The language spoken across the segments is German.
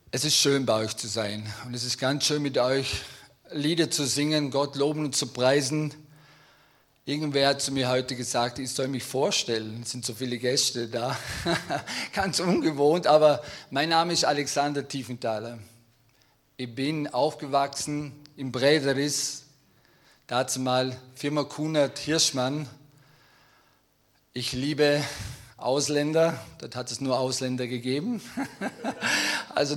Es ist schön, bei euch zu sein und es ist ganz schön, mit euch Lieder zu singen, Gott loben und zu preisen. Irgendwer hat zu mir heute gesagt, ich soll mich vorstellen, es sind so viele Gäste da, ganz ungewohnt, aber mein Name ist Alexander Tiefenthaler. Ich bin aufgewachsen in Brederis, dazu mal Firma Kunert Hirschmann. Ich liebe Ausländer, dort hat es nur Ausländer gegeben, also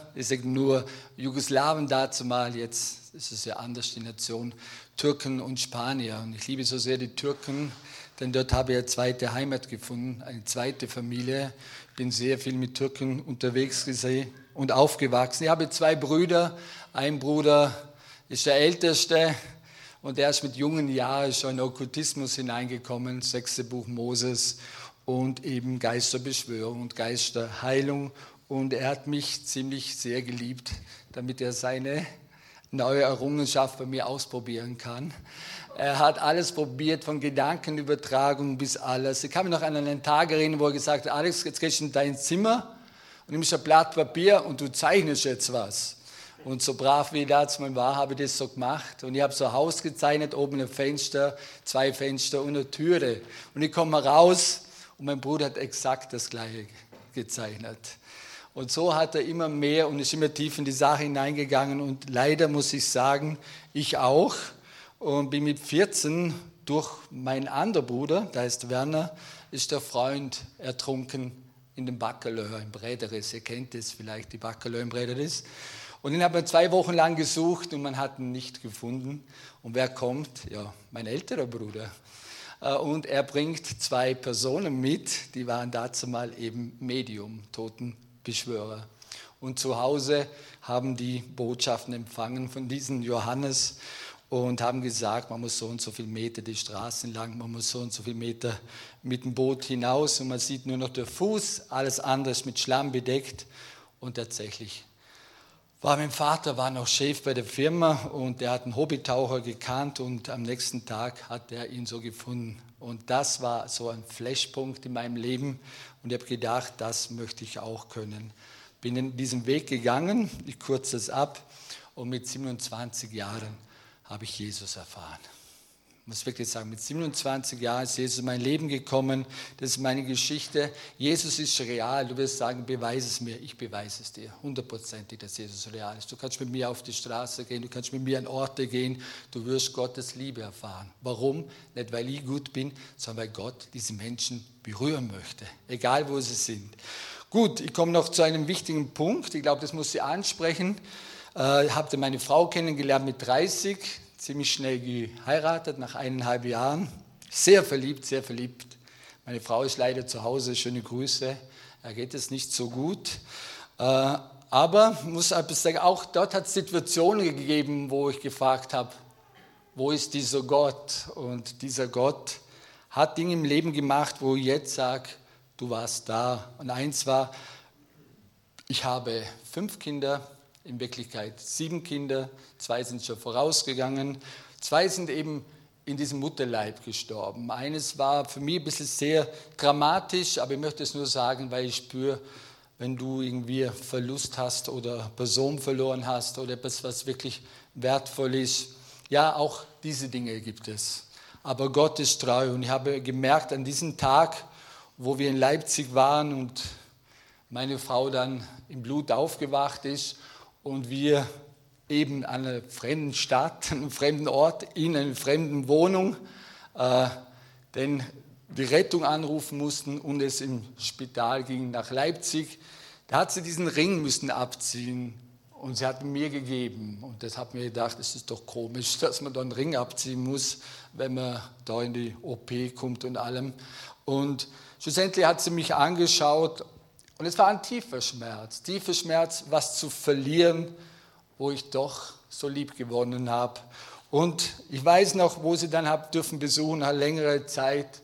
nur Jugoslawen dazu mal, jetzt ist es ja anders die Nation, Türken und Spanier. Und ich liebe so sehr die Türken, denn dort habe ich eine zweite Heimat gefunden, eine zweite Familie. Ich bin sehr viel mit Türken unterwegs gewesen und aufgewachsen. Ich habe zwei Brüder, ein Bruder ist der Älteste, und er ist mit jungen Jahren schon in Okkultismus hineingekommen, 6. Buch Moses und eben Geisterbeschwörung und Geisterheilung. Und er hat mich ziemlich sehr geliebt, damit er seine neue Errungenschaft bei mir ausprobieren kann. Er hat alles probiert, von Gedankenübertragung bis alles. Ich kann mich noch an einen Tag erinnern, wo er gesagt hat, Alex, jetzt gehst du in dein Zimmer und nimmst ein Blatt Papier und du zeichnest jetzt was. Und so brav wie ich damals war, habe ich das so gemacht. Und ich habe so ein Haus gezeichnet, oben ein Fenster, 2 Fenster und eine Türe. Und ich komme raus und mein Bruder hat exakt das Gleiche gezeichnet. Und so hat er immer mehr und ist immer tief in die Sache hineingegangen. Und leider muss ich sagen, ich auch. Und bin mit 14 durch meinen anderen Bruder, der heißt Werner, ist der Freund ertrunken in dem Baccaleur in Brederis. Ihr kennt es vielleicht, die Baccaleur in Brederis. Und den hat man 2 Wochen lang gesucht und man hat ihn nicht gefunden. Und wer kommt? Ja, mein älterer Bruder. Und er bringt 2 Personen mit, die waren dazu mal eben Medium, Totenbeschwörer. Und zu Hause haben die Botschaften empfangen von diesem Johannes und haben gesagt, man muss so und so viele Meter die Straßen lang, man muss so und so viele Meter mit dem Boot hinaus und man sieht nur noch den Fuß, alles andere ist mit Schlamm bedeckt. Und tatsächlich mein Vater war noch Chef bei der Firma und der hat einen Hobbytaucher gekannt und am nächsten Tag hat er ihn so gefunden. Und das war so ein Flashpunkt in meinem Leben und ich habe gedacht, das möchte ich auch können. Bin in diesen Weg gegangen, ich kürze es ab, und mit 27 Jahren habe ich Jesus erfahren. Ich muss wirklich sagen, mit 27 Jahren ist Jesus in mein Leben gekommen, das ist meine Geschichte. Jesus ist real, du wirst sagen, beweise es mir, ich beweise es dir, 100%, dass Jesus real ist. Du kannst mit mir auf die Straße gehen, du kannst mit mir an Orte gehen, du wirst Gottes Liebe erfahren. Warum? Nicht, weil ich gut bin, sondern weil Gott diese Menschen berühren möchte, egal wo sie sind. Gut, ich komme noch zu einem wichtigen Punkt, ich glaube, das muss ich ansprechen. Ich habe meine Frau kennengelernt mit 30, ziemlich schnell geheiratet, nach 1,5 Jahren. Sehr verliebt, sehr verliebt. Meine Frau ist leider zu Hause, schöne Grüße. Da geht es nicht so gut. Aber muss sagen, auch dort hat es Situationen gegeben, wo ich gefragt habe, wo ist dieser Gott? Und dieser Gott hat Dinge im Leben gemacht, wo ich jetzt sage, du warst da. Und eins war, ich habe 5 Kinder, in Wirklichkeit 7 Kinder, 2 sind schon vorausgegangen, 2 sind eben in diesem Mutterleib gestorben. Eines war für mich ein bisschen sehr dramatisch, aber ich möchte es nur sagen, weil ich spüre, wenn du irgendwie Verlust hast oder Person verloren hast oder etwas, was wirklich wertvoll ist, ja, auch diese Dinge gibt es. Aber Gott ist treu und ich habe gemerkt an diesem Tag, wo wir in Leipzig waren und meine Frau dann im Blut aufgewacht ist, und wir eben an einer fremden Stadt, an einem fremden Ort, in einer fremden Wohnung, denn die Rettung anrufen mussten und es im Spital ging nach Leipzig. Da hat sie diesen Ring müssen abziehen und sie hat ihn mir gegeben. Und das hat mir gedacht, es ist doch komisch, dass man da einen Ring abziehen muss, wenn man da in die OP kommt und allem. Und schlussendlich hat sie mich angeschaut. Und es war ein tiefer Schmerz, was zu verlieren, wo ich doch so lieb gewonnen habe. Und ich weiß noch, wo sie dann dürfen besuchen, eine längere Zeit.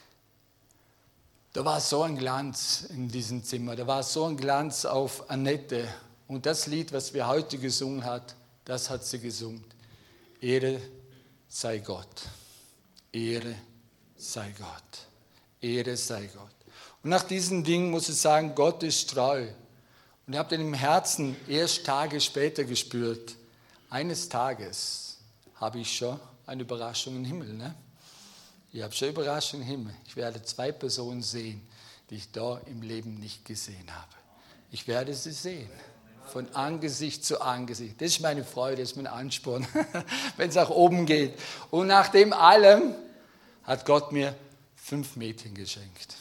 Da war so ein Glanz in diesem Zimmer, da war so ein Glanz auf Annette. Und das Lied, was wir heute gesungen haben, das hat sie gesungen. Ehre sei Gott, Ehre sei Gott, Ehre sei Gott. Und nach diesen Dingen muss ich sagen, Gott ist treu. Und Und ich habe dann im Herzen erst Tage später gespürt, eines Tages habe ich schon eine Überraschung im Himmel. Ne? Ich habe schon Überraschung im Himmel. Ich werde 2 Personen sehen, die ich da im Leben nicht gesehen habe. Ich werde sie sehen. Von Angesicht zu Angesicht. Das ist meine Freude, das ist mein Ansporn, wenn es nach oben geht. Und nach dem allem hat Gott mir 5 Mädchen geschenkt.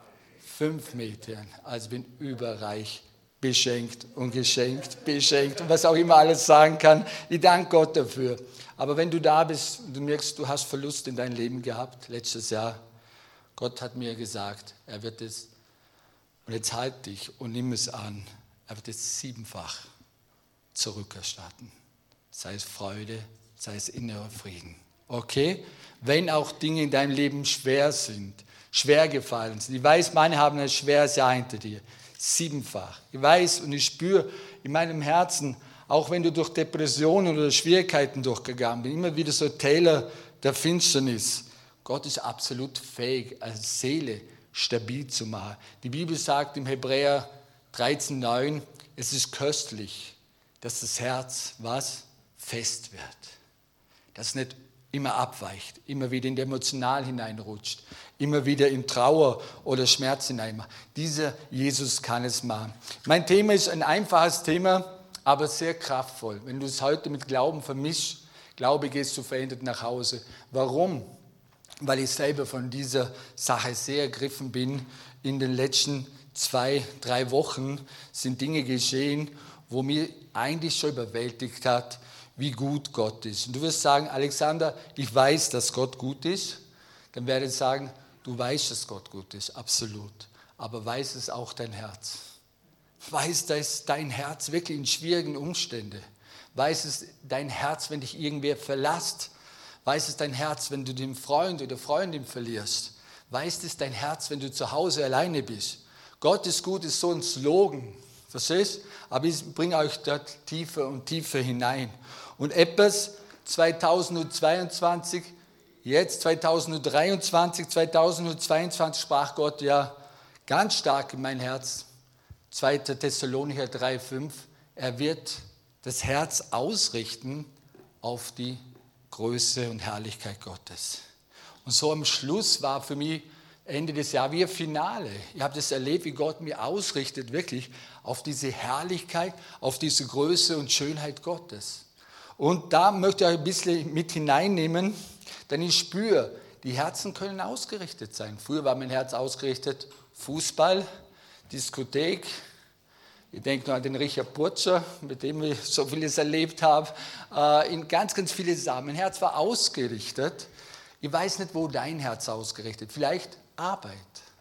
5 Mädchen. Also bin überreich beschenkt und geschenkt, beschenkt und was auch immer alles sagen kann. Ich danke Gott dafür. Aber wenn du da bist und du merkst, du hast Verlust in deinem Leben gehabt, letztes Jahr, Gott hat mir gesagt, er wird es, und jetzt halt dich und nimm es an, er wird es 7-fach zurückerstatten. Sei es Freude, sei es innerer Frieden. Okay? Wenn auch Dinge in deinem Leben schwer sind, schwer gefallen sind. Ich weiß, manche haben ein schweres Jahr hinter dir. 7-fach. Ich weiß und ich spüre in meinem Herzen, auch wenn du durch Depressionen oder Schwierigkeiten durchgegangen bist, immer wieder so Täler der Finsternis. Gott ist absolut fähig, eine Seele stabil zu machen. Die Bibel sagt im Hebräer 13,9, es ist köstlich, dass das Herz, was? Fest wird. Dass es nicht immer abweicht, immer wieder in die Emotional hineinrutscht, immer wieder in Trauer oder Schmerz hineinmacht. Dieser Jesus kann es machen. Mein Thema ist ein einfaches Thema, aber sehr kraftvoll. Wenn du es heute mit Glauben vermischst, Glaube gehst du verändert nach Hause. Warum? Weil ich selber von dieser Sache sehr ergriffen bin. In den letzten 2-3 Wochen sind Dinge geschehen, wo mir eigentlich schon überwältigt hat, wie gut Gott ist. Und du wirst sagen, Alexander, ich weiß, dass Gott gut ist. Dann werde ich sagen, du weißt, dass Gott gut ist, absolut. Aber weiß es auch dein Herz? Weiß es dein Herz wirklich in schwierigen Umständen? Weiß es dein Herz, wenn dich irgendwer verlässt? Weiß es dein Herz, wenn du den Freund oder Freundin verlierst? Weiß es dein Herz, wenn du zu Hause alleine bist? Gott ist gut, ist so ein Slogan, verstehst? Aber ich bringe euch dort tiefer und tiefer hinein. Und etwas 2022, jetzt 2023, 2022 sprach Gott ja ganz stark in mein Herz. 2. Thessalonicher 3,5. Er wird das Herz ausrichten auf die Größe und Herrlichkeit Gottes. Und so am Schluss war für mich Ende des Jahres wie ein Finale. Ich habe das erlebt, wie Gott mir ausrichtet, wirklich auf diese Herrlichkeit, auf diese Größe und Schönheit Gottes. Und da möchte ich euch ein bisschen mit hineinnehmen, denn ich spüre, die Herzen können ausgerichtet sein. Früher war mein Herz ausgerichtet, Fußball, Diskothek. Ich denke nur an den Richard Burtscher, mit dem ich so vieles erlebt habe, in ganz, ganz viele Sachen. Mein Herz war ausgerichtet. Ich weiß nicht, wo dein Herz ausgerichtet ist. Vielleicht Arbeit,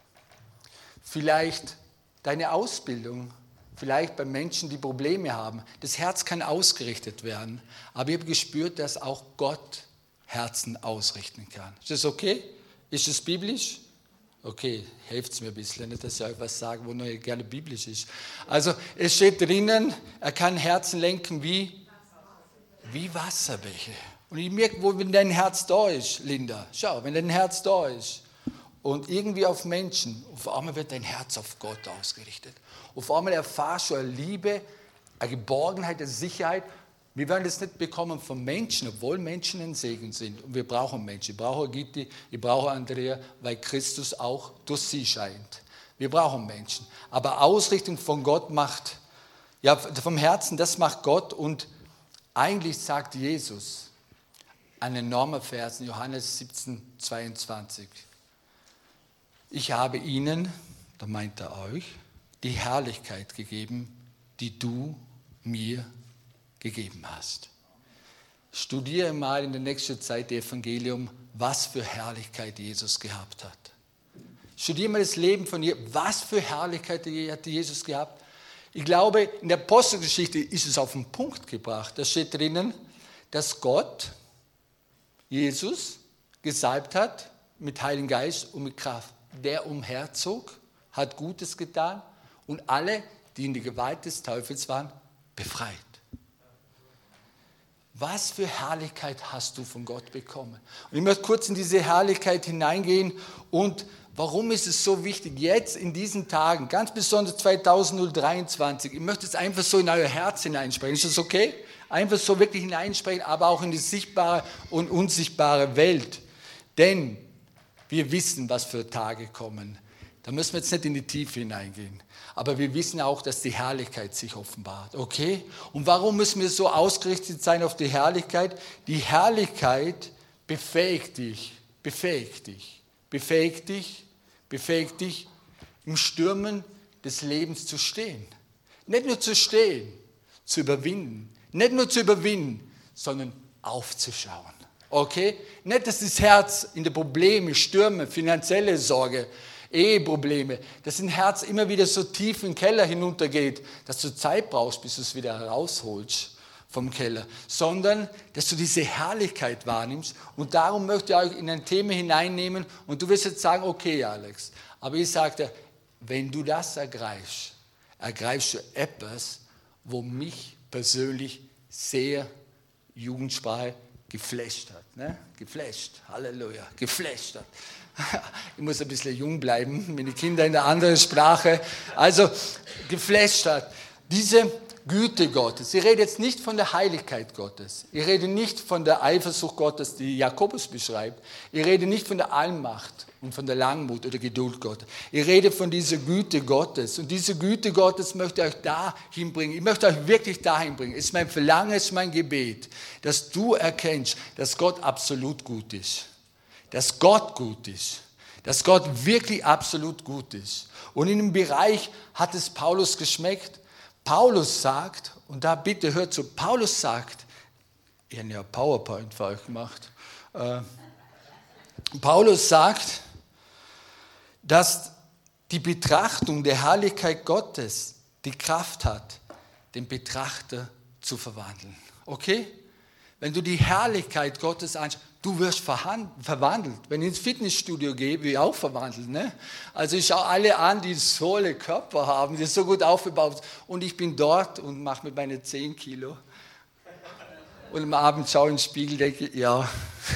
vielleicht deine Ausbildung, vielleicht bei Menschen, die Probleme haben. Das Herz kann ausgerichtet werden, aber ich habe gespürt, dass auch Gott Herzen ausrichten kann. Ist das okay? Ist das biblisch? Okay, helft es mir ein bisschen, nicht, dass ich euch was sage, wo nur gerne biblisch ist. Also es steht drinnen, er kann Herzen lenken wie Wasserbäche. Und ich merke, wenn dein Herz da ist, Linda, schau, wenn dein Herz da ist und irgendwie auf Menschen, auf einmal wird dein Herz auf Gott ausgerichtet. Auf einmal erfahrst du eine Liebe, eine Geborgenheit, eine Sicherheit. Wir werden das nicht bekommen von Menschen, obwohl Menschen ein Segen sind. Und wir brauchen Menschen. Ich brauche Gitti, ich brauche Andrea, weil Christus auch durch sie scheint. Wir brauchen Menschen. Aber Ausrichtung von Gott macht, ja, vom Herzen, das macht Gott. Und eigentlich sagt Jesus, ein enormer Vers in Johannes 17,22. Ich habe ihnen, da meint er euch, die Herrlichkeit gegeben, die du mir gegeben hast. Studiere mal in der nächsten Zeit das Evangelium, was für Herrlichkeit Jesus gehabt hat. Studiere mal das Leben von Jesus, was für Herrlichkeit hat Jesus gehabt. Ich glaube, in der Apostelgeschichte ist es auf den Punkt gebracht. Da steht drinnen, dass Gott Jesus gesalbt hat mit Heiligen Geist und mit Kraft. Der umherzog, hat Gutes getan und alle, die in der Gewalt des Teufels waren, befreit. Was für Herrlichkeit hast du von Gott bekommen? Und ich möchte kurz in diese Herrlichkeit hineingehen und Warum ist es so wichtig, jetzt in diesen Tagen, ganz besonders 2023, ich möchte es einfach so in euer Herz hineinsprechen, ist das okay? Einfach so wirklich hineinsprechen, aber auch in die sichtbare und unsichtbare Welt. Denn wir wissen, was für Tage kommen. Da müssen wir jetzt nicht in die Tiefe hineingehen. Aber wir wissen auch, dass die Herrlichkeit sich offenbart. Okay? Und warum müssen wir so ausgerichtet sein auf die Herrlichkeit? Die Herrlichkeit befähigt dich, im Stürmen des Lebens zu stehen. Nicht nur zu stehen, zu überwinden. Nicht nur zu überwinden, sondern aufzuschauen. Okay? Nicht, dass das Herz in die Probleme, Stürme, finanzielle Sorge, Eheprobleme, dass dein Herz immer wieder so tief in den Keller hinuntergeht, dass du Zeit brauchst, bis du es wieder herausholst vom Keller, sondern dass du diese Herrlichkeit wahrnimmst. Und darum möchte ich euch in ein Thema hineinnehmen und du wirst jetzt sagen, okay Alex, aber ich sage dir, wenn du das ergreifst du etwas, wo mich persönlich sehr Jugendsprache geflasht hat. Ne? Geflasht, Halleluja, geflasht hat. Ich muss ein bisschen jung bleiben, meine Kinder in einer anderen Sprache. Also geflasht hat. Diese Güte Gottes. Ich rede jetzt nicht von der Heiligkeit Gottes. Ich rede nicht von der Eifersucht Gottes, die Jakobus beschreibt. Ich rede nicht von der Allmacht und von der Langmut oder Geduld Gottes. Ich rede von dieser Güte Gottes. Und diese Güte Gottes möchte ich euch dahin bringen. Ich möchte euch wirklich dahin bringen. Es ist mein Verlangen, es ist mein Gebet, dass du erkennst, dass Gott absolut gut ist. Dass Gott gut ist. Dass Gott wirklich absolut gut ist. Und in dem Bereich hat es Paulus geschmeckt. Paulus sagt, und da bitte hört zu, Paulus sagt, ich habe ja PowerPoint für euch gemacht, Paulus sagt, dass die Betrachtung der Herrlichkeit Gottes die Kraft hat, den Betrachter zu verwandeln. Okay? Wenn du die Herrlichkeit Gottes anschaust, du wirst verwandelt. Wenn ich ins Fitnessstudio gehe, bin ich auch verwandelt. Ne? Also ich schaue alle an, die so tolle Körper haben, die so gut aufgebaut sind. Und ich bin dort und mache mit meinen 10 Kilo. Und am Abend schaue ich in den Spiegel und denke, ja,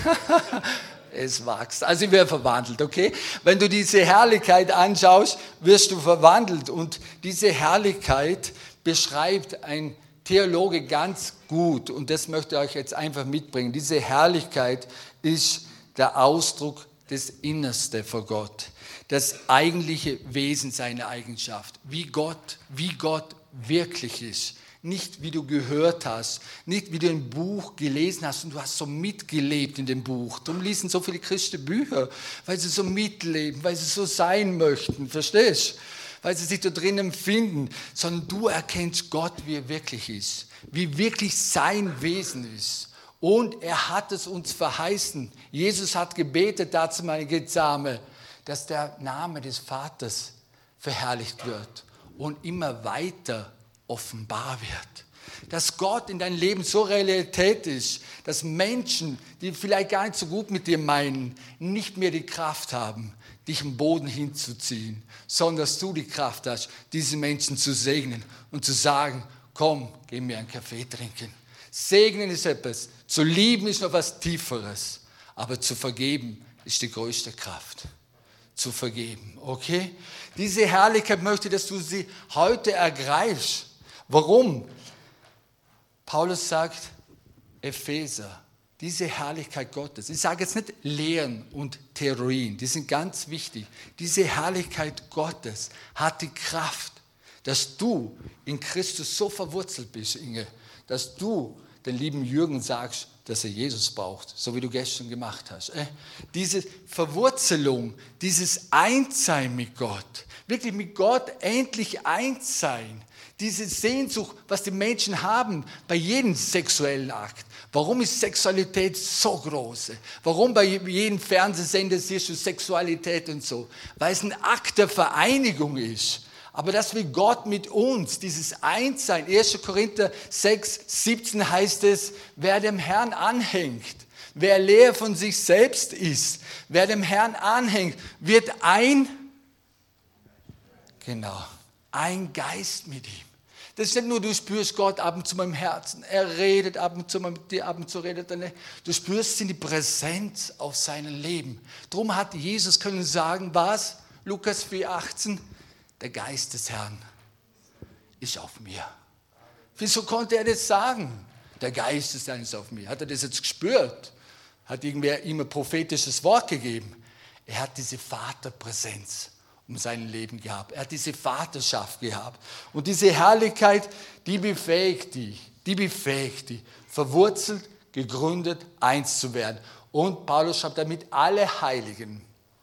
es wächst. Also ich werde verwandelt, okay? Wenn du diese Herrlichkeit anschaust, wirst du verwandelt. Und diese Herrlichkeit beschreibt ein Theologe ganz gut und das möchte ich euch jetzt einfach mitbringen. Diese Herrlichkeit ist der Ausdruck des Innersten vor Gott, das eigentliche Wesen seiner Eigenschaft, wie Gott wirklich ist. Nicht wie du gehört hast, nicht wie du ein Buch gelesen hast und du hast so mitgelebt in dem Buch. Darum lesen so viele Christen Bücher, weil sie so mitleben, weil sie so sein möchten, verstehst du? Weil sie sich da drinnen finden, sondern du erkennst Gott, wie er wirklich ist, wie wirklich sein Wesen ist. Und er hat es uns verheißen. Jesus hat gebetet dazu, meine Gethsemane, dass der Name des Vaters verherrlicht wird und immer weiter offenbar wird. Dass Gott in deinem Leben so Realität ist, dass Menschen, die vielleicht gar nicht so gut mit dir meinen, nicht mehr die Kraft haben, dich im Boden hinzuziehen, sondern dass du die Kraft hast, diese Menschen zu segnen und zu sagen, komm, geh mir einen Kaffee trinken. Segnen ist etwas, zu lieben ist noch was Tieferes, aber zu vergeben ist die größte Kraft. Zu vergeben, okay? Diese Herrlichkeit möchte, dass du sie heute ergreifst. Warum? Paulus sagt, Epheser, diese Herrlichkeit Gottes, ich sage jetzt nicht Lehren und Theorien, die sind ganz wichtig. Diese Herrlichkeit Gottes hat die Kraft, dass du in Christus so verwurzelt bist, Inge, dass du den lieben Jürgen sagst, dass er Jesus braucht, so wie du gestern gemacht hast. Diese Verwurzelung, dieses Einssein mit Gott, wirklich mit Gott endlich eins sein, diese Sehnsucht, was die Menschen haben bei jedem sexuellen Akt. Warum ist Sexualität so groß? Warum bei jedem Fernsehsender siehst du Sexualität und so? Weil es ein Akt der Vereinigung ist. Aber dass wir Gott mit uns, dieses Einssein, 1. Korinther 6, 17 heißt es, wer dem Herrn anhängt, wer leer von sich selbst ist, wer dem Herrn anhängt, wird ein Geist mit ihm. Das ist nicht nur, du spürst Gott ab und zu im Herzen. Er redet ab und zu mit dir, ab und zu redet er nicht. Du spürst die Präsenz auf seinem Leben. Darum hat Jesus können sagen, was? Lukas 4,18, der Geist des Herrn ist auf mir. Wieso konnte er das sagen? Der Geist des Herrn ist auf mir. Hat er das jetzt gespürt? Hat irgendwer ihm ein prophetisches Wort gegeben? Er hat diese Vaterpräsenz um sein Leben gehabt. Er hat diese Vaterschaft gehabt. Und diese Herrlichkeit, die befähigt die, verwurzelt, gegründet, eins zu werden. Und Paulus schreibt, damit alle Heiligen,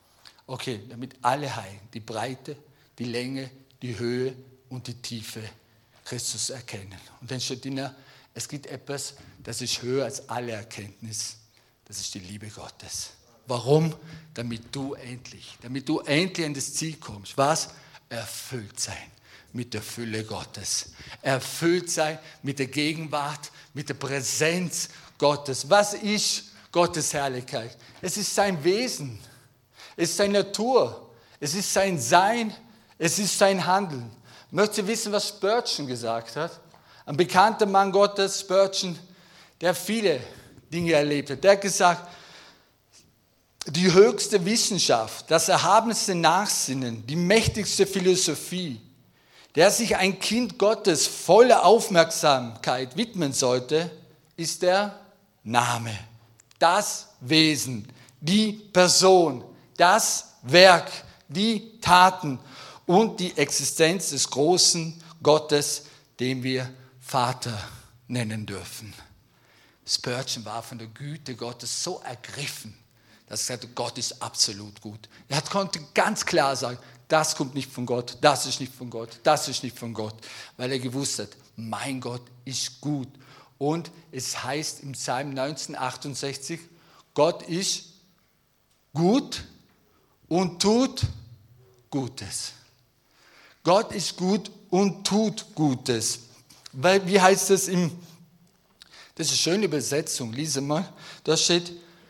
die Breite, die Länge, die Höhe und die Tiefe Christus erkennen. Und dann steht drin, es gibt etwas, das ist höher als alle Erkenntnis. Das ist die Liebe Gottes. Warum? Damit du endlich an das Ziel kommst. Was? Erfüllt sein mit der Fülle Gottes. Erfüllt sein mit der Gegenwart, mit der Präsenz Gottes. Was ist Gottes Herrlichkeit? Es ist sein Wesen. Es ist seine Natur. Es ist sein Sein. Es ist sein Handeln. Möchtest du wissen, was Spurgeon gesagt hat? Ein bekannter Mann Gottes, Spurgeon, der viele Dinge erlebt hat. Der hat gesagt, die höchste Wissenschaft, das erhabenste Nachsinnen, die mächtigste Philosophie, der sich ein Kind Gottes voller Aufmerksamkeit widmen sollte, ist der Name, das Wesen, die Person, das Werk, die Taten und die Existenz des großen Gottes, den wir Vater nennen dürfen. Spurgeon war von der Güte Gottes so ergriffen, dass er sagte, Gott ist absolut gut. Er konnte ganz klar sagen, das kommt nicht von Gott, das ist nicht von Gott, das ist nicht von Gott, weil er gewusst hat, mein Gott ist gut. Und es heißt im Psalm 1968, Gott ist gut und tut Gutes. Gott ist gut und tut Gutes. Weil, wie heißt das das ist eine schöne Übersetzung, lies mal, da steht,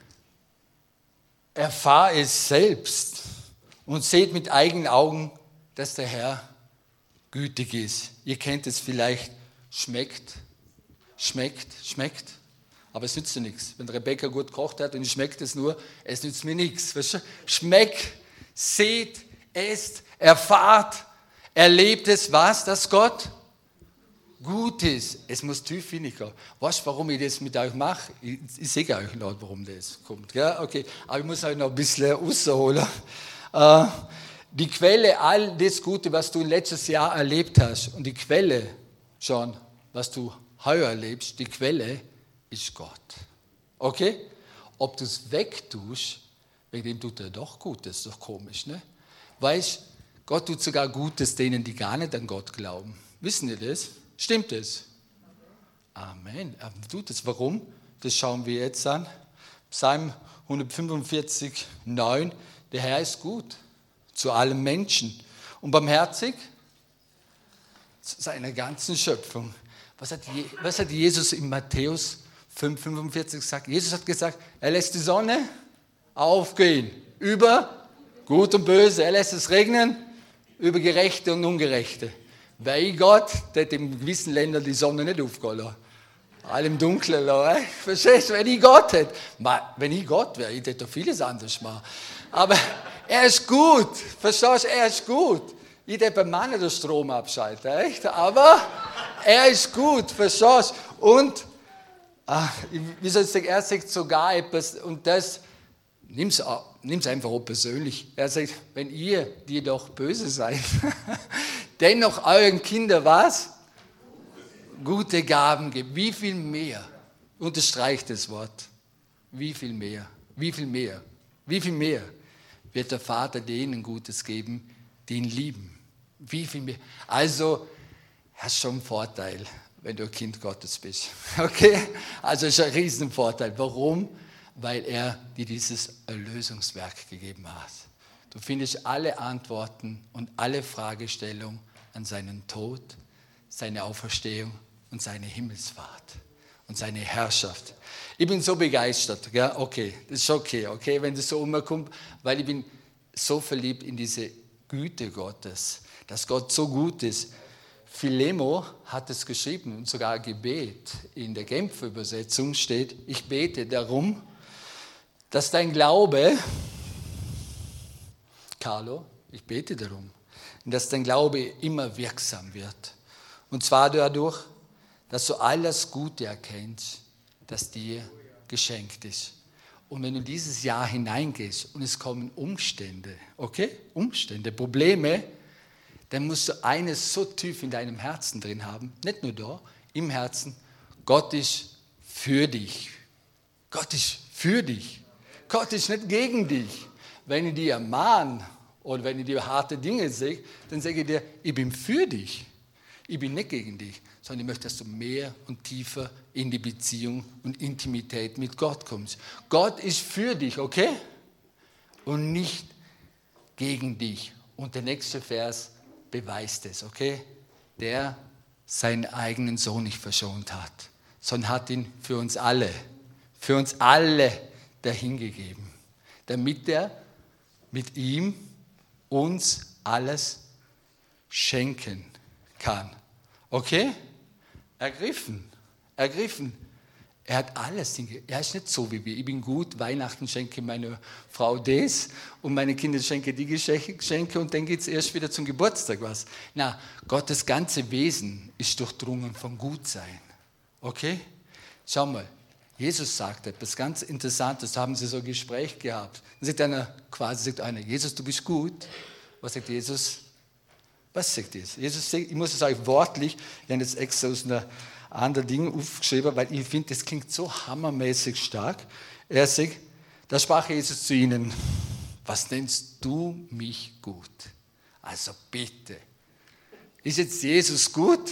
erfahr es selbst und seht mit eigenen Augen, dass der Herr gütig ist. Ihr kennt es vielleicht, schmeckt, aber es nützt dir nichts. Wenn Rebecca gut gekocht hat und ich schmeckt es nur, es nützt mir nichts. Schmeckt, seht, esst, erfahrt, erlebt es, was, dass Gott gut ist. Es muss tief hineinkommen. Weißt du, warum ich das mit euch mache? Ich sehe euch noch, warum das kommt. Gell? Okay. Aber ich muss euch noch ein bisschen rausholen. Die Quelle, all das Gute, was du letztes Jahr erlebt hast, und die Quelle schon, was du heuer erlebst, die Quelle ist Gott. Okay? Ob du es wegtust, wegen dem tut er doch Gutes, ist doch komisch, ne? Weißt du, Gott tut sogar Gutes denen, die gar nicht an Gott glauben. Wissen ihr das? Stimmt es? Amen. Er tut es. Warum? Das schauen wir jetzt an. Psalm 145, 9. Der Herr ist gut zu allen Menschen und barmherzig zu seiner ganzen Schöpfung. Was hat Jesus in Matthäus 5,45 gesagt? Jesus hat gesagt, er lässt die Sonne aufgehen über Gut und Böse. Er lässt es regnen über Gerechte und Ungerechte. Weil Gott, der hat in gewissen Ländern die Sonne nicht aufgehen lassen. Alle im Dunkeln lassen. Verstehst du? Wenn ich Gott hätte, wenn ich Gott wäre, ich hätte doch vieles anderes machen. Aber er ist gut. Verstehst du? Er ist gut. Ich hätte beim Mann den Strom abschalten. Echt? Aber er ist gut. Verstehst du? Und, wie soll ich sagen, er sagt sogar etwas, und das, nimm's einfach auch persönlich. Er sagt, wenn ihr, die doch böse seid, dennoch euren Kindern was? Gute Gaben gibt. Wie viel mehr? Unterstreicht das Wort. Wie viel mehr? Wie viel mehr? Wie viel mehr wird der Vater denen Gutes geben, die ihn lieben? Wie viel mehr? Also, hast schon einen Vorteil, wenn du ein Kind Gottes bist. Okay? Also, ist ein Riesenvorteil. Warum? Weil er dir dieses Erlösungswerk gegeben hat. Du findest alle Antworten und alle Fragestellungen an seinen Tod, seine Auferstehung und seine Himmelsfahrt und seine Herrschaft. Ich bin so begeistert, gell? Okay, das ist okay, wenn das so umkommt, weil ich bin so verliebt in diese Güte Gottes, dass Gott so gut ist. Philemo hat es geschrieben und sogar Gebet. In der Genfer Übersetzung steht, ich bete darum, dass dein Glaube, Carlo, ich bete darum, dass dein Glaube immer wirksam wird. Und zwar dadurch, dass du alles Gute erkennst, das dir geschenkt ist. Und wenn du dieses Jahr hineingehst und es kommen Umstände, okay, Umstände, Probleme, dann musst du eines so tief in deinem Herzen drin haben, nicht nur da, im Herzen, Gott ist für dich. Gott ist für dich. Gott ist nicht gegen dich. Wenn ich dir ermahne oder wenn ich dir harte Dinge sage, dann sage ich dir, ich bin für dich. Ich bin nicht gegen dich, sondern ich möchte, dass du mehr und tiefer in die Beziehung und Intimität mit Gott kommst. Gott ist für dich, okay? Und nicht gegen dich. Und der nächste Vers beweist es, okay? Der seinen eigenen Sohn nicht verschont hat, sondern hat ihn für uns alle dahingegeben, damit er mit ihm uns alles schenken kann. Okay? Ergriffen. Er hat alles hingegeben. Er ist nicht so wie wir. Ich bin gut, Weihnachten schenke meiner Frau das und meine Kinder schenke die Geschenke und dann geht es erst wieder zum Geburtstag was. Na, Gottes ganze Wesen ist durchdrungen von Gutsein. Okay? Schau mal, Jesus sagt etwas ganz Interessantes, da haben sie so ein Gespräch gehabt. Dann sagt einer, Jesus, du bist gut. Was sagt Jesus? Was sagt Jesus? Jesus sagt, ich muss es euch wortlich, ich habe jetzt extra aus einer anderen Ding aufgeschrieben, weil ich finde, das klingt so hammermäßig stark. Er sagt, da sprach Jesus zu ihnen, was nennst du mich gut? Also bitte. Ist jetzt Jesus gut?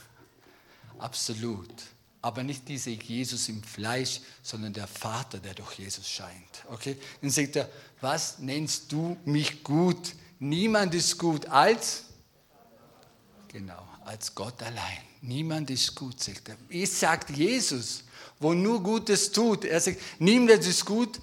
Absolut. Aber nicht dieser Jesus im Fleisch, sondern der Vater, der durch Jesus scheint. Okay? Dann sagt er, was nennst du mich gut? Niemand ist gut als? Genau, als Gott allein. Niemand ist gut, sagt er. Es sagt Jesus, wo nur Gutes tut. Er sagt, niemand ist gut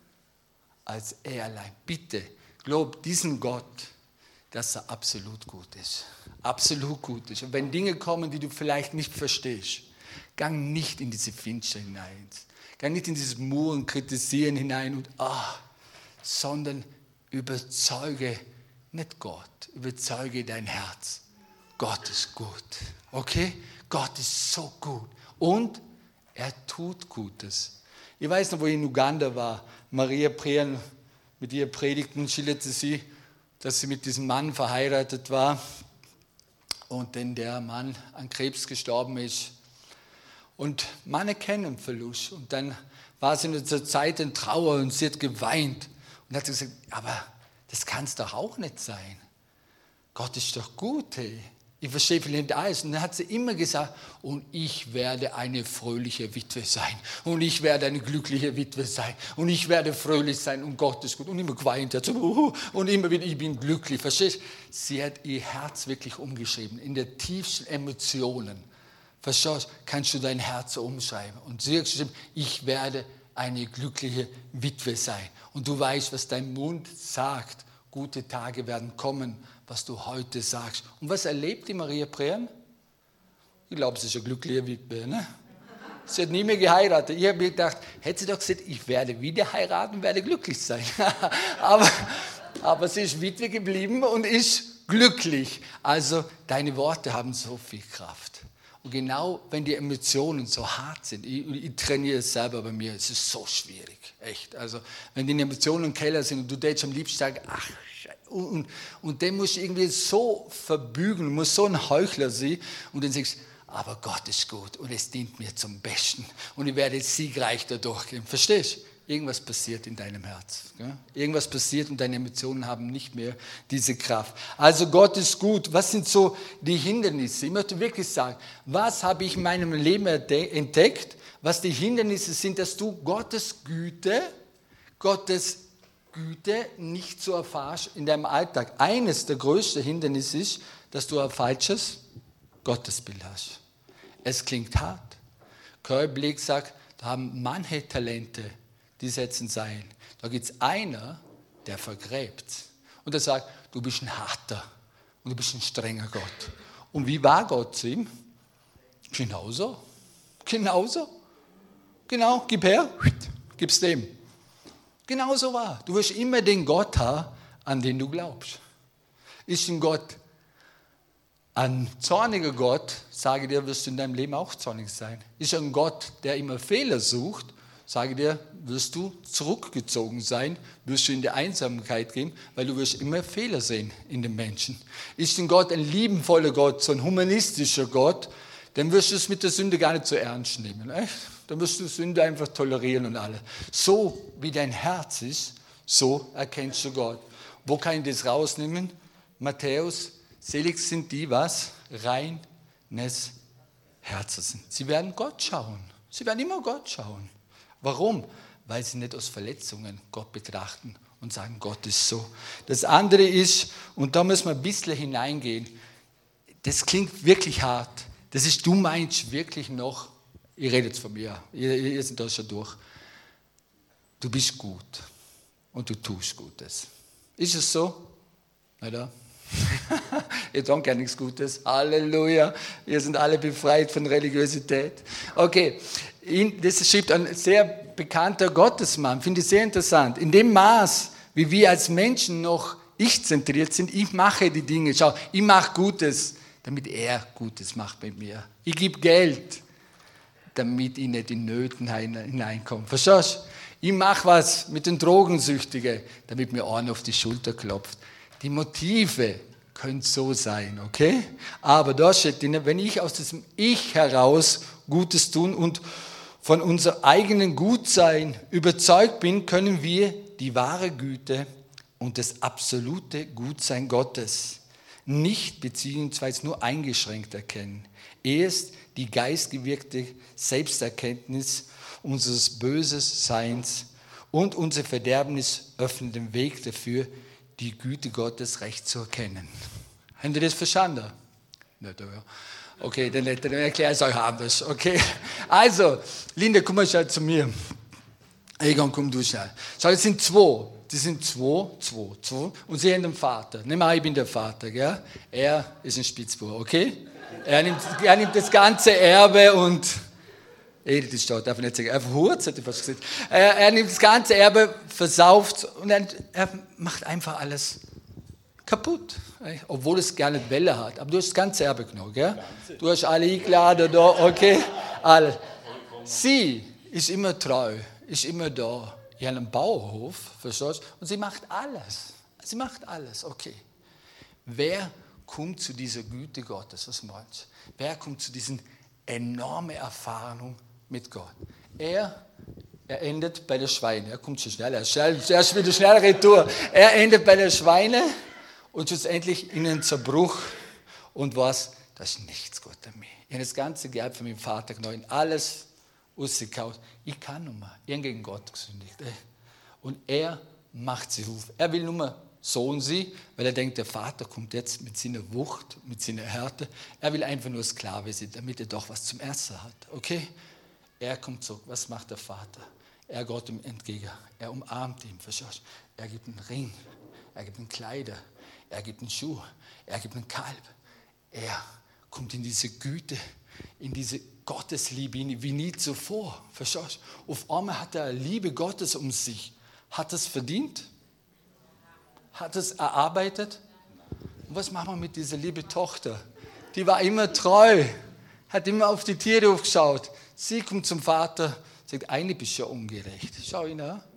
als er allein. Bitte, glaub diesen Gott, dass er absolut gut ist. Absolut gut ist. Und wenn Dinge kommen, die du vielleicht nicht verstehst, gang nicht in diese Finster hinein. Gang nicht in dieses Murren, Kritisieren hinein sondern überzeuge nicht Gott, überzeuge dein Herz. Gott ist gut, okay? Gott ist so gut und er tut Gutes. Ich weiß noch, wo ich in Uganda war, Maria Prean, mit ihr predigten, schilderte sie, dass sie mit diesem Mann verheiratet war und denn der Mann an Krebs gestorben ist. Und Männer kennen Verlust. Und dann war sie in der Zeit in Trauer und sie hat geweint und hat gesagt, aber das kann es doch auch nicht sein. Gott ist doch gut, hey. Ich verstehe vielleicht alles. Und dann hat sie immer gesagt, und ich werde eine fröhliche Witwe sein. Und ich werde eine glückliche Witwe sein. Und ich werde fröhlich sein und Gott ist gut. Und immer geweint hat. Und immer wieder, ich bin glücklich. Verstehst du? Sie hat ihr Herz wirklich umgeschrieben. In der tiefsten Emotionen. Verstehst du? Kannst du dein Herz umschreiben. Und sie hat geschrieben, ich werde eine glückliche Witwe sein. Und du weißt, was dein Mund sagt. Gute Tage werden kommen, was du heute sagst. Und was erlebt die Maria Prean? Ich glaube, sie ist eine glückliche Witwe. Ne? Sie hat nie mehr geheiratet. Ich habe mir gedacht, hätte sie doch gesagt, ich werde wieder heiraten, werde glücklich sein. aber sie ist Witwe geblieben und ist glücklich. Also deine Worte haben so viel Kraft. Und genau, wenn die Emotionen so hart sind, ich trainiere es selber bei mir, es ist so schwierig, echt. Also, wenn die Emotionen im Keller sind und du denkst am liebsten sagen, ach, und den musst du irgendwie so verbügeln, musst so ein Heuchler sein und dann sagst aber Gott ist gut und es dient mir zum Besten und ich werde siegreich dadurch gehen. Verstehst du? Irgendwas passiert in deinem Herz. Gell? Irgendwas passiert und deine Emotionen haben nicht mehr diese Kraft. Also Gott ist gut. Was sind so die Hindernisse? Ich möchte wirklich sagen, was habe ich in meinem Leben entdeckt, was die Hindernisse sind, dass du Gottes Güte nicht so erfährst in deinem Alltag. Eines der größten Hindernisse ist, dass du ein falsches Gottesbild hast. Es klingt hart. Kurt Blake sagt, da haben manche Talente, die setzen sein. Da gibt es einer, der vergräbt. Und der sagt, du bist ein harter und du bist ein strenger Gott. Und wie war Gott zu ihm? Genauso. Genau, gib her, gib's dem. Genauso war. Du wirst immer den Gott haben, an den du glaubst. Ist ein Gott, ein zorniger Gott, sage dir, wirst du in deinem Leben auch zornig sein. Ist ein Gott, der immer Fehler sucht, sage dir, wirst du zurückgezogen sein, wirst du in die Einsamkeit gehen, weil du wirst immer Fehler sehen in den Menschen. Ist ein Gott ein liebenvoller Gott, so ein humanistischer Gott, dann wirst du es mit der Sünde gar nicht so ernst nehmen. Echt? Dann wirst du Sünde einfach tolerieren und alles. So wie dein Herz ist, so erkennst du Gott. Wo kann ich das rausnehmen? Matthäus, selig sind die, was? Reines Herzens sind. Sie werden Gott schauen. Sie werden immer Gott schauen. Warum? Weil sie nicht aus Verletzungen Gott betrachten und sagen, Gott ist so. Das andere ist, und da müssen wir ein bisschen hineingehen, das klingt wirklich hart. Das ist, du meinst wirklich noch, ihr redet von mir, ihr seid da schon durch, du bist gut und du tust Gutes. Ist es so? Oder? Ihr tut gar nichts Gutes. Halleluja. Wir sind alle befreit von Religiosität. Okay, das schreibt ein sehr bekannter Gottesmann, finde ich sehr interessant. In dem Maß, wie wir als Menschen noch ich-zentriert sind, ich mache die Dinge. Schau, ich mache Gutes, damit er Gutes macht mit mir. Ich gebe Geld, damit ich nicht in Nöten hineinkomme. Verstehst du? Ich mache was mit den Drogensüchtigen, damit mir einer auf die Schulter klopft. Die Motive können so sein, okay? Aber da steht drin, wenn ich aus diesem Ich heraus Gutes tun und von unserem eigenen Gutsein überzeugt bin, können wir die wahre Güte und das absolute Gutsein Gottes nicht beziehungsweise nur eingeschränkt erkennen. Erst die geistgewirkte Selbsterkenntnis unseres bösen Seins und unser Verderbnis öffnen den Weg dafür, die Güte Gottes recht zu erkennen. Habt ihr das verstanden? Nicht, oder? Okay, dann erkläre ich es euch anders. Okay, also, Linda, komm mal schnell zu mir. Egon, komm du schnell. Schau, das sind zwei. Die sind zwei. Und sie haben den Vater. Nimm mal, ich bin der Vater, gell? Er ist ein Spitzbub, okay? Er nimmt das ganze Erbe und... Das steht, darf ich nicht sagen. Er verhurt, hätte ich fast gesagt. Er nimmt das ganze Erbe, versauft und er macht einfach alles kaputt. Obwohl es gar nicht Welle hat. Aber du hast das ganze Erbe genommen, gell? Du hast alle eingeladen da, okay? Alles. Sie ist immer treu, ist immer da. Ich habe einen Bauernhof, verstehst du? Und sie macht alles. Sie macht alles, okay. Wer kommt zu dieser Güte Gottes? Was meinst du? Wer kommt zu diesen enormen Erfahrungen mit Gott? Er endet bei der Schweine. Er kommt schon schnell, er ist wieder schnell retour. Er endet bei der Schweine und schlussendlich in einen Zerbruch und was? Das ist nichts gut an mir. Ich habe das ganze Geld von meinem Vater genommen, alles rausgekaut. Ich kann nur mal. Ich habe gegen Gott gesündigt. Und er macht sie auf. Er will nur Sohn sie, weil er denkt, der Vater kommt jetzt mit seiner Wucht, mit seiner Härte. Er will einfach nur Sklave sein, damit er doch was zum Essen hat. Okay? Er kommt zurück. Was macht der Vater? Er geht ihm entgegen. Er umarmt ihn. Verstehst du? Er gibt einen Ring. Er gibt einen Kleider. Er gibt einen Schuh. Er gibt einen Kalb. Er kommt in diese Güte, in diese Gottesliebe wie nie zuvor. Verstehst du? Auf einmal hat er Liebe Gottes um sich. Hat es verdient? Hat es erarbeitet? Und was machen wir mit dieser lieben Tochter? Die war immer treu, hat immer auf die Tiere aufgeschaut. Sie kommt zum Vater, sagt, eigentlich bist du ja ungerecht. Schau ihn an.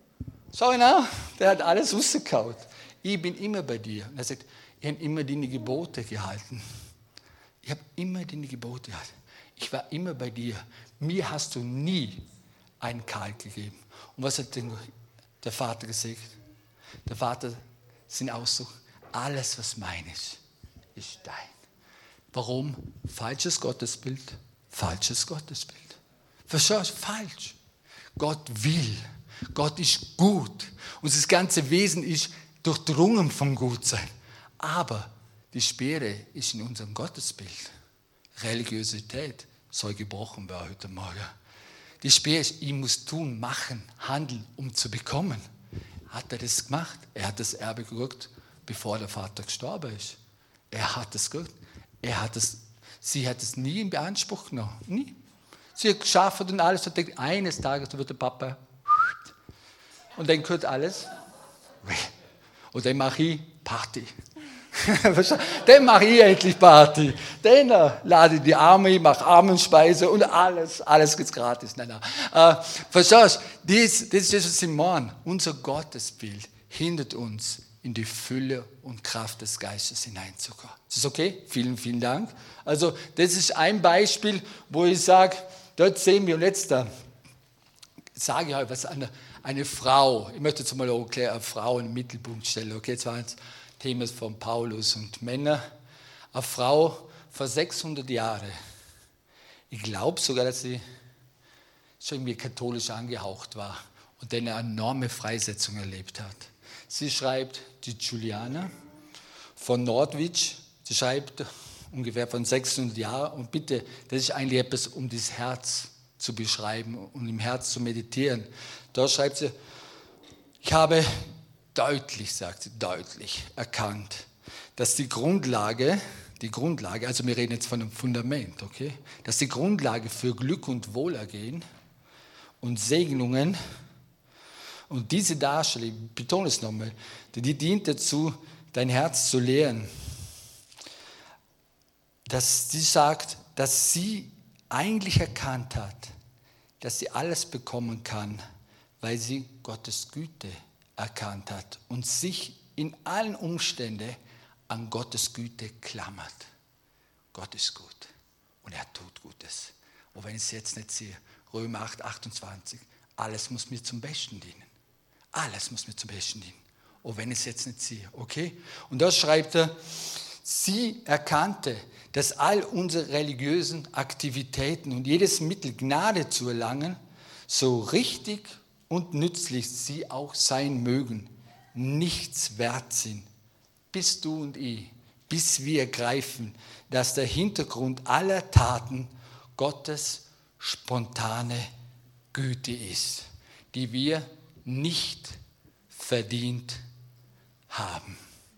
Der hat alles rausgekaut. Ich bin immer bei dir. Und er sagt, ich habe immer deine Gebote gehalten. Ich habe immer deine Gebote gehalten. Ich war immer bei dir. Mir hast du nie einen Kalk gegeben. Und was hat denn der Vater gesagt? Der Vater, sein Ausdruck, alles was mein ist dein. Warum? Falsches Gottesbild. Verstehst du? Falsch. Gott will. Gott ist gut. Und das ganze Wesen ist durchdrungen vom Gutsein. Aber die Speere ist in unserem Gottesbild. Religiosität soll gebrochen werden heute Morgen. Die Speere ist, ich muss tun, machen, handeln, um zu bekommen. Hat er das gemacht? Er hat das Erbe gerückt, bevor der Vater gestorben ist. Er hat es gerückt. Er hat es Sie hat es nie in Anspruch genommen. Nie. Sie hat geschafft und alles und denkt, eines Tages wird der Papa und dann gehört alles. Und dann mache ich Party. Dann mache ich endlich Party. Dann lade ich die Arme, ich mache Armenspeise und alles geht's gratis. Nein. Verstehst du? Das ist das, was sie meinen. Unser Gottesbild hindert uns, in die Fülle und Kraft des Geistes hineinzukommen. Ist das okay? Vielen, vielen Dank. Also das ist ein Beispiel, wo ich sage, dort sehen wir, und jetzt sage ich euch was, eine Frau, ich möchte jetzt mal eine Frau in den Mittelpunkt stellen, okay, jetzt war das Thema von Paulus und Männer, eine Frau vor 600 Jahren, ich glaube sogar, dass sie schon irgendwie katholisch angehaucht war und eine enorme Freisetzung erlebt hat. Sie schreibt, die Juliana von Nordwich, sie schreibt ungefähr von 600 Jahren und bitte, das ist eigentlich etwas, um das Herz zu beschreiben und im Herz zu meditieren. Da schreibt sie, ich habe deutlich, sagt sie, deutlich erkannt, dass die Grundlage, also wir reden jetzt von einem Fundament, okay, dass die Grundlage für Glück und Wohlergehen und Segnungen und diese Darstellung, ich betone es nochmal, die dient dazu, dein Herz zu lehren. Dass sie sagt, dass sie eigentlich erkannt hat, dass sie alles bekommen kann, weil sie Gottes Güte erkannt hat und sich in allen Umständen an Gottes Güte klammert. Gott ist gut und er tut Gutes. Und wenn ich es jetzt nicht sehe, Römer 8, 28, alles muss mir zum Besten dienen. Alles muss mir zum Besten dienen. Und wenn ich es jetzt nicht sehe, okay? Und da schreibt er, sie erkannte, dass all unsere religiösen Aktivitäten und jedes Mittel, Gnade zu erlangen, so richtig und nützlich sie auch sein mögen, nichts wert sind, bis du und ich, bis wir ergreifen, dass der Hintergrund aller Taten Gottes spontane Güte ist, die wir nicht verdient haben.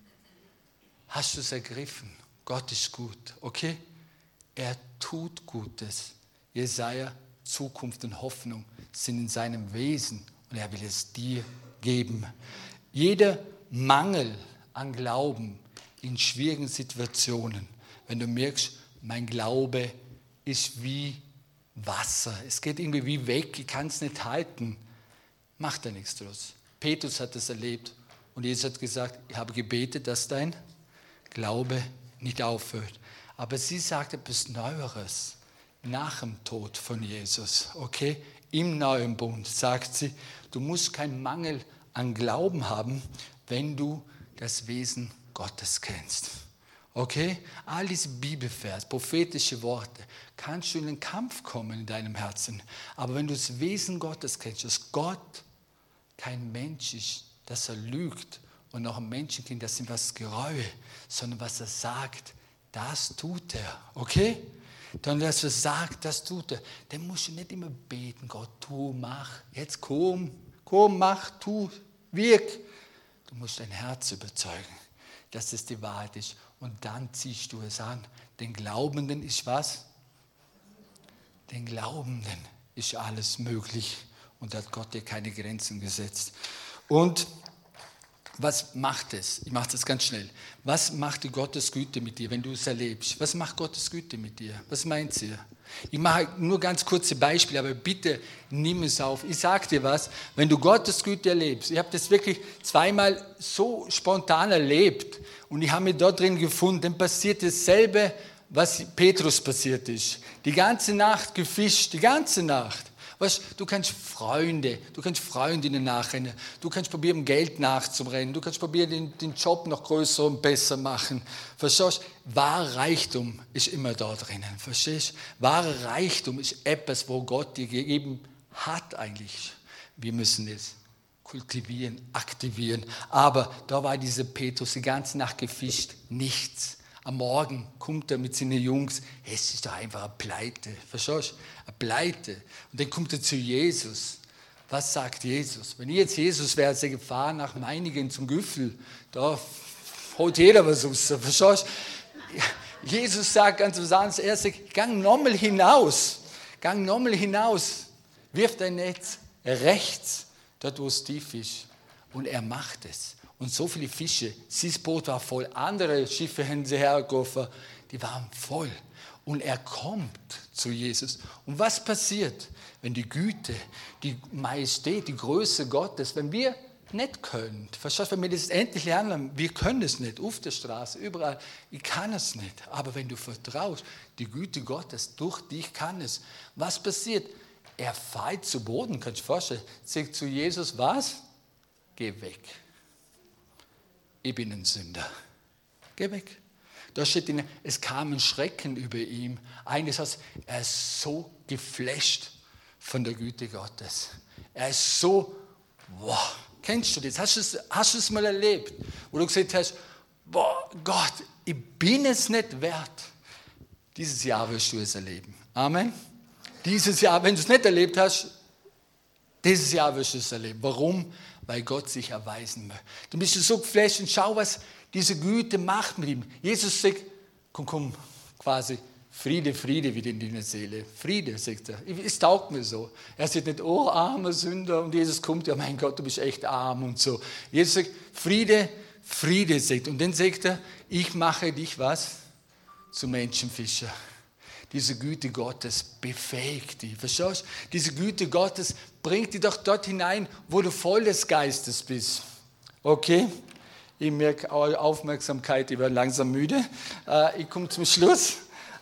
Hast du es ergriffen? Gott ist gut, okay? Er tut Gutes. Jesaja, Zukunft und Hoffnung sind in seinem Wesen und er will es dir geben. Jeder Mangel an Glauben in schwierigen Situationen, wenn du merkst, mein Glaube ist wie Wasser, es geht irgendwie wie weg, ich kann es nicht halten, macht da nichts draus. Petrus hat das erlebt und Jesus hat gesagt, ich habe gebetet, dass dein Glaube nicht aufhört. Aber sie sagt etwas Neueres nach dem Tod von Jesus. Okay? Im neuen Bund sagt sie, du musst keinen Mangel an Glauben haben, wenn du das Wesen Gottes kennst. Okay? All diese Bibelvers, prophetische Worte, kannst du in den Kampf kommen in deinem Herzen. Aber wenn du das Wesen Gottes kennst, dass Gott kein Mensch ist, dass er lügt und noch ein Menschenkind, das ihm was gereue, sondern was er sagt, das tut er. Okay? Dann, was er sagt, das tut er. Dann musst du nicht immer beten, Gott, tu, mach, jetzt komm, mach, tu, wirk. Du musst dein Herz überzeugen, dass es die Wahrheit ist. Und dann ziehst du es an. Den Glaubenden ist was? Den Glaubenden ist alles möglich. Und da hat Gott dir keine Grenzen gesetzt. Und was macht es? Ich mache das ganz schnell. Was macht die Gottes Güte mit dir, wenn du es erlebst? Was macht Gottes Güte mit dir? Was meint ihr? Ich mache nur ganz kurze Beispiele, aber bitte nimm es auf. Ich sage dir was, wenn du Gottes Güte erlebst, ich habe das wirklich zweimal so spontan erlebt und ich habe mich dort drin gefunden, dann passiert dasselbe, was Petrus passiert ist. Die ganze Nacht gefischt, die ganze Nacht. Weißt, du kannst Freundinnen nachrennen, du kannst probieren, Geld nachzurennen, du kannst probieren, den Job noch größer und besser machen. Verstehst du? Wahrer Reichtum ist immer da drinnen. Verstehst du? Wahrer Reichtum ist etwas, wo Gott dir gegeben hat eigentlich. Wir müssen es kultivieren, aktivieren. Aber da war dieser Petrus die ganze Nacht gefischt, nichts. Am Morgen kommt er mit seinen Jungs, es ist doch einfach eine Pleite, verstehst du? Eine Pleite. Und dann kommt er zu Jesus. Was sagt Jesus? Wenn ich jetzt Jesus wäre, sage ich, fahr nach Meiningen zum Güffel, da holt jeder was raus, verstehst du? Jesus sagt ganz was anderes. Er sagt, gang nochmal hinaus. Wirf dein Netz rechts, dort wo es tief ist. Und er macht es. Und so viele Fische, sein Boot war voll, andere Schiffe haben sie hergerufen, die waren voll. Und er kommt zu Jesus. Und was passiert, wenn die Güte, die Majestät, die Größe Gottes, wenn wir nicht können, verstehst du, wenn wir das endlich lernen, wir können es nicht, auf der Straße, überall, ich kann es nicht. Aber wenn du vertraust, die Güte Gottes, durch dich kann es. Was passiert? Er fällt zu Boden, kannst du dir vorstellen, sagt zu Jesus, was? Geh weg. Ich bin ein Sünder. Geh weg. Da steht, es kam ein Schrecken über ihn. Eines heißt, er ist so geflasht von der Güte Gottes. Er ist so, wow. Kennst du das? Hast du es mal erlebt? Wo du gesagt hast, boah, Gott, ich bin es nicht wert. Dieses Jahr wirst du es erleben. Amen. Dieses Jahr, wenn du es nicht erlebt hast, dieses Jahr wirst du es erleben. Warum? Weil Gott sich erweisen möchte. Du bist so geflasht und schau, was diese Güte macht mit ihm. Jesus sagt, komm, quasi, Friede wieder in deine Seele. Friede, sagt er. Es taugt mir so. Er sagt nicht, oh, armer Sünder. Und Jesus kommt, ja mein Gott, du bist echt arm und so. Jesus sagt, Friede, sagt. Und dann sagt er, ich mache dich was? Zu Menschenfischer. Diese Güte Gottes befähigt dich. Verstehst du? Diese Güte Gottes bringt dich doch dort hinein, wo du voll des Geistes bist. Okay? Ich merke eure Aufmerksamkeit, ich werde langsam müde. Ich komme zum Schluss.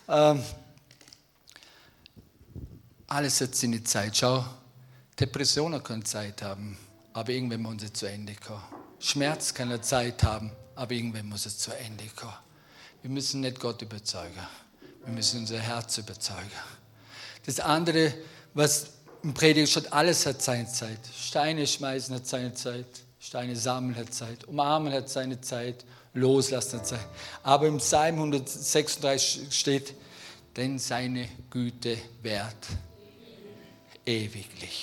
Alles hat seine Zeit. Schau, Depressionen können Zeit haben, aber irgendwann muss es zu Ende kommen. Schmerz kann eine Zeit haben, aber irgendwann muss es zu Ende kommen. Wir müssen nicht Gott überzeugen, wir müssen unser Herz überzeugen. Das andere, was im Prediger steht, alles hat seine Zeit. Steine schmeißen hat seine Zeit, Steine sammeln hat Zeit, umarmen hat seine Zeit, loslassen hat Zeit. Aber im Psalm 136 steht, denn seine Güte währt ewiglich.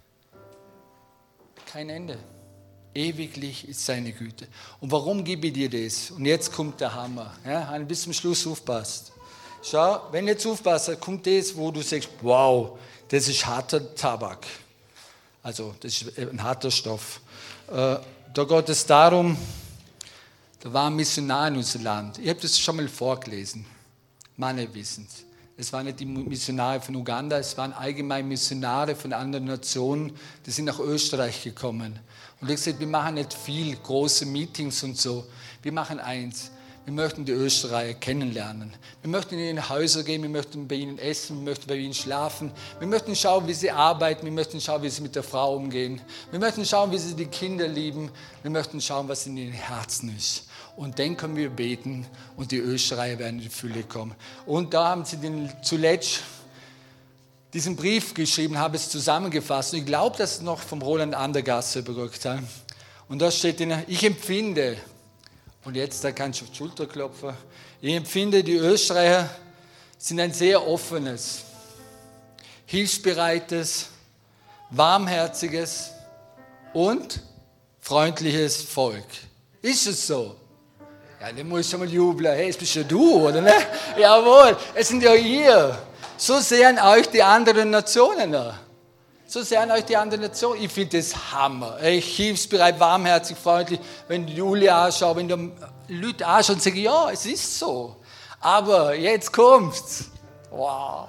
Kein Ende. Ewiglich ist seine Güte. Und warum gebe ich dir das? Und jetzt kommt der Hammer. Ja, bis zum Schluss aufpasst. Schau, wenn du jetzt aufpasst, kommt das, wo du sagst, wow, das ist harter Tabak. Also, das ist ein harter Stoff. Da geht es darum, da war ein Missionar in unserem Land. Ich habe das schon mal vorgelesen. Meine wissen es. Es waren nicht die Missionare von Uganda, es waren allgemein Missionare von anderen Nationen, die sind nach Österreich gekommen. Und ich habe gesagt, wir machen nicht viel, große Meetings und so. Wir machen eins. Wir möchten die Österreicher kennenlernen. Wir möchten in ihre Häuser gehen, wir möchten bei ihnen essen, wir möchten bei ihnen schlafen. Wir möchten schauen, wie sie arbeiten, wir möchten schauen, wie sie mit der Frau umgehen. Wir möchten schauen, wie sie die Kinder lieben. Wir möchten schauen, was in ihren Herzen ist. Und dann können wir beten und die Österreicher werden in die Fülle kommen. Und da haben sie zuletzt diesen Brief geschrieben, habe es zusammengefasst. Und ich glaube, dass es noch vom Roland Andergasser überrückt hat. Und da steht drin, ich empfinde, und jetzt, da kannst du auf die Schulter klopfen. Ich empfinde, die Österreicher sind ein sehr offenes, hilfsbereites, warmherziges und freundliches Volk. Ist es so? Ja, dann muss ich schon mal jubeln. Hey, es bist ja du, oder ne? Jawohl, es sind ja ihr. So sehen euch die anderen Nationen an. So sehen euch die anderen Nationen. Ich finde das Hammer. Ich hilfsbereit, warmherzig, freundlich. Wenn die Julia anschaue, wenn die Leute anschauen und sagen, ja, es ist so. Aber jetzt kommt's. Wow.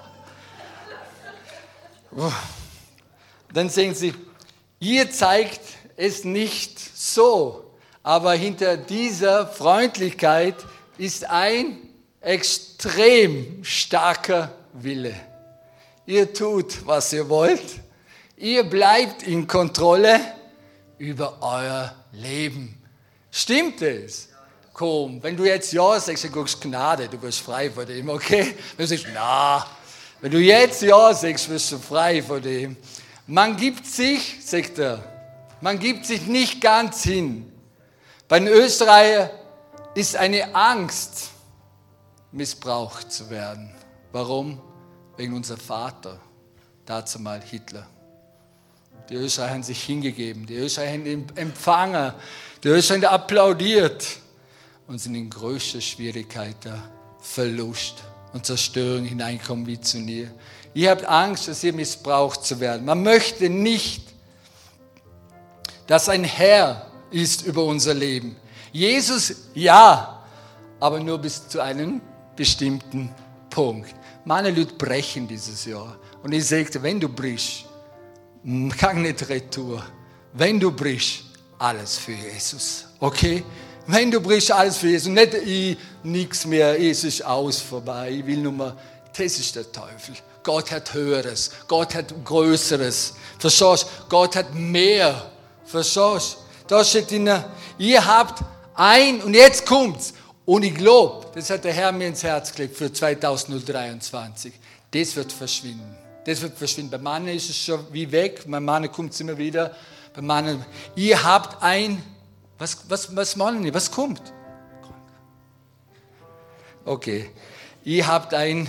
Dann sagen sie, ihr zeigt es nicht so. Aber hinter dieser Freundlichkeit ist ein extrem starker Wille. Ihr tut, was ihr wollt. Ihr bleibt in Kontrolle über euer Leben. Stimmt es? Komm, wenn du jetzt Ja sagst, dann guckst du Gnade, du wirst frei von dem, okay? Wenn du sagst, na, wenn du jetzt Ja sagst, wirst du frei von dem. Man gibt sich, sagt er, man gibt sich nicht ganz hin. Bei den Österreichern ist eine Angst, missbraucht zu werden. Warum? Wegen unser Vater, dazu mal Hitler. Die Österreicher haben sich hingegeben, die Österreicher haben empfangen, die Österreicher haben applaudiert und sind in größter Schwierigkeiten Verlust und Zerstörung hineinkommen wie zu mir. Ihr habt Angst, dass ihr missbraucht zu werden. Man möchte nicht, dass ein Herr ist über unser Leben. Jesus, ja, aber nur bis zu einem bestimmten Punkt. Meine Leute brechen dieses Jahr. Und ich sagte, wenn du brichst, kann nicht retour. Wenn du brichst, alles für Jesus. Okay? Wenn du brichst, alles für Jesus. Nicht ich, nichts mehr, es ist aus, vorbei. Ich will nur mal, das ist der Teufel. Gott hat Höheres. Gott hat Größeres. Verstehst du? Gott hat mehr. Verstehst du? Da steht drin, ihr habt und jetzt kommt's. Und ich glaube, das hat der Herr mir ins Herz gelegt für 2023. Das wird verschwinden. Das wird verschwinden. Bei Männern ist es schon wie weg. Bei Männern kommt es immer wieder. Bei Männern, ihr habt was meinen die? Was kommt? Okay. Ihr habt ein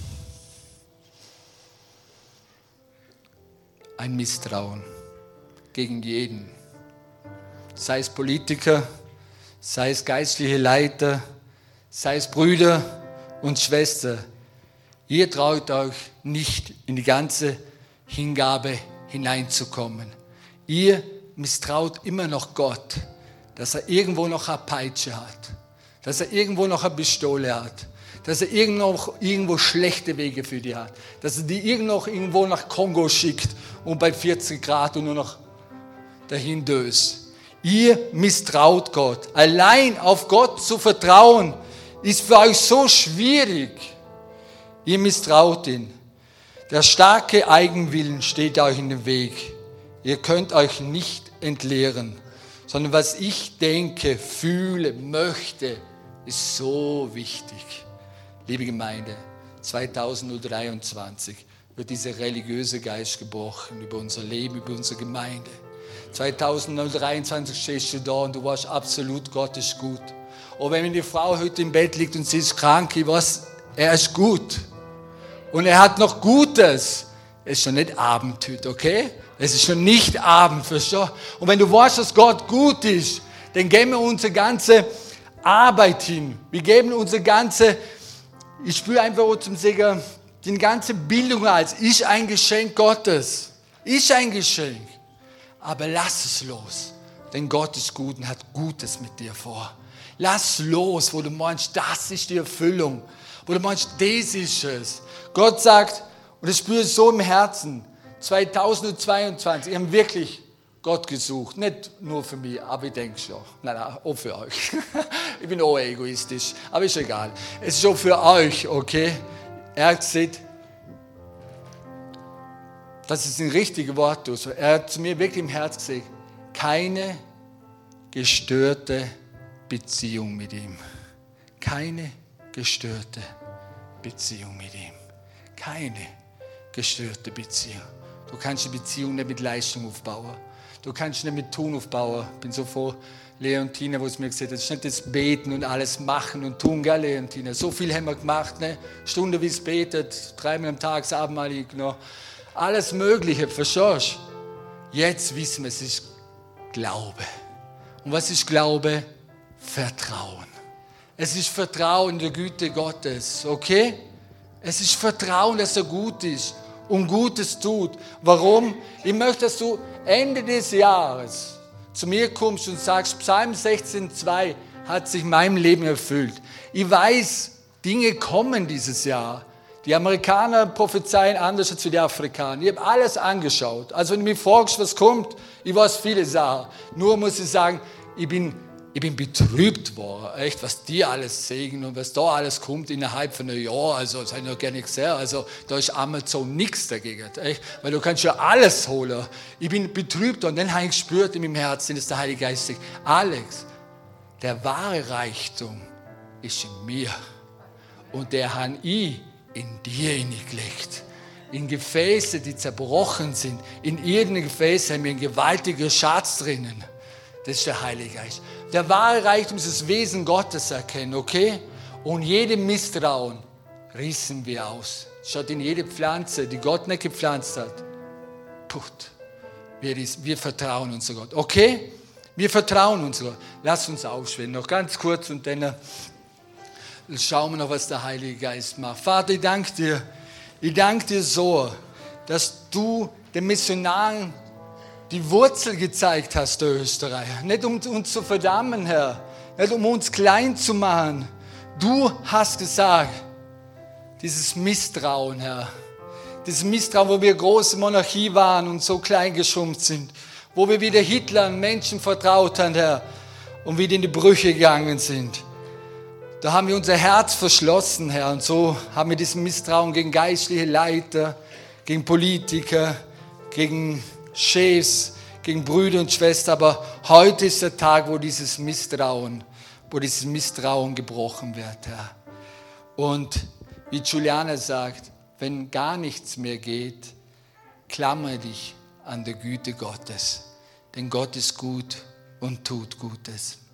Misstrauen gegen jeden. Sei es Politiker, sei es geistliche Leiter, sei es Brüder und Schwestern. Ihr traut euch nicht in die ganze Hingabe hineinzukommen. Ihr misstraut immer noch Gott, dass er irgendwo noch eine Peitsche hat, dass er irgendwo noch eine Pistole hat, dass er irgendwo schlechte Wege für die hat, dass er die irgendwo nach Kongo schickt und bei 40 Grad und nur noch dahin döst. Ihr misstraut Gott. Allein auf Gott zu vertrauen, ist für euch so schwierig. Ihr misstraut ihn. Der starke Eigenwillen steht euch in den Weg. Ihr könnt euch nicht entleeren, sondern was ich denke, fühle, möchte, ist so wichtig. Liebe Gemeinde, 2023 wird dieser religiöse Geist gebrochen über unser Leben, über unsere Gemeinde. 2023 stehst du da und du weißt absolut, Gott ist gut. Und wenn die Frau heute im Bett liegt und sie ist krank, ich weiß, er ist gut. Und er hat noch Gutes. Es ist schon nicht Abend heute, okay? Es ist schon nicht Abend, verstehst du? Und wenn du weißt, dass Gott gut ist, dann geben wir unsere ganze Arbeit hin. Wir geben unsere ganze, ich spüre einfach zum Sagen, die ganze Bildung als ist ein Geschenk Gottes. Ist ein Geschenk. Aber lass es los, denn Gott ist gut und hat Gutes mit dir vor. Lass los, wo du meinst, das ist die Erfüllung. Wo du meinst, das ist es. Gott sagt, und das spüre ich so im Herzen, 2022, wir haben wirklich Gott gesucht. Nicht nur für mich, aber ich denke schon. Nein, auch für euch. Ich bin auch egoistisch, aber ist egal. Es ist schon für euch, okay? Er hat gesagt, das ist ein richtiges Wort. Er hat zu mir wirklich im Herz gesagt, keine gestörte Beziehung mit ihm. Keine gestörte Beziehung mit ihm. Keine gestörte Beziehung. Du kannst die Beziehung nicht mit Leistung aufbauen. Du kannst nicht mit Tun aufbauen. Ich bin so froh, Leontina, wo es mir gesagt hat, das ist nicht das Beten und alles machen und tun, gell, Leontina? So viel haben wir gemacht, ne? Stunde wie es betet, 3-mal am Tag das Abendmahl genommen. Alles Mögliche, verstehst du? Jetzt wissen wir, es ist Glaube. Und was ist Glaube? Vertrauen. Es ist Vertrauen in die Güte Gottes, okay? Es ist Vertrauen, dass er gut ist und Gutes tut. Warum? Ich möchte, dass du Ende des Jahres zu mir kommst und sagst, Psalm 16,2 hat sich in meinem Leben erfüllt. Ich weiß, Dinge kommen dieses Jahr. Die Amerikaner prophezeien anders als die Afrikaner. Ich habe alles angeschaut. Also wenn du mich fragst, was kommt, ich weiß viele Sachen. Nur muss ich sagen, ich bin betrübt worden, echt, was die alles sägen und was da alles kommt innerhalb von einem Jahr. Also das habe ich noch gar nicht gesehen. Also da ist Amazon nichts dagegen, echt, weil du kannst ja alles holen. Ich bin betrübt und dann habe ich gespürt in meinem Herzen, dass der Heilige Geist sagt, Alex, der wahre Reichtum ist in mir und der habe ich in dir hineingelegt. In Gefäße, die zerbrochen sind. In irgendeinem Gefäß haben wir einen gewaltigen Schatz drinnen. Das ist der Heilige Geist. Der wahre Reichtum ist das Wesen Gottes erkennen, okay? Und jedem Misstrauen rissen wir aus. Schaut in jede Pflanze, die Gott nicht gepflanzt hat. Put. Wir vertrauen unser Gott, okay? Wir vertrauen unser Gott. Lass uns aufschwingen. Noch ganz kurz und dann schauen wir noch, was der Heilige Geist macht. Vater, ich danke dir. Ich danke dir so, dass du den Missionaren die Wurzel gezeigt hast, der Österreicher. Nicht um uns zu verdammen, Herr. Nicht um uns klein zu machen. Du hast gesagt, dieses Misstrauen, Herr. Dieses Misstrauen, wo wir große Monarchie waren und so klein geschrumpft sind. Wo wir wieder Hitler und Menschen vertraut haben, Herr. Und wieder in die Brüche gegangen sind. Da haben wir unser Herz verschlossen, Herr. Und so haben wir diesen Misstrauen gegen geistliche Leiter, gegen Politiker, gegen Chefs, gegen Brüder und Schwestern. Aber heute ist der Tag, wo dieses Misstrauen gebrochen wird, Herr. Und wie Juliana sagt, wenn gar nichts mehr geht, klammere dich an der Güte Gottes. Denn Gott ist gut und tut Gutes.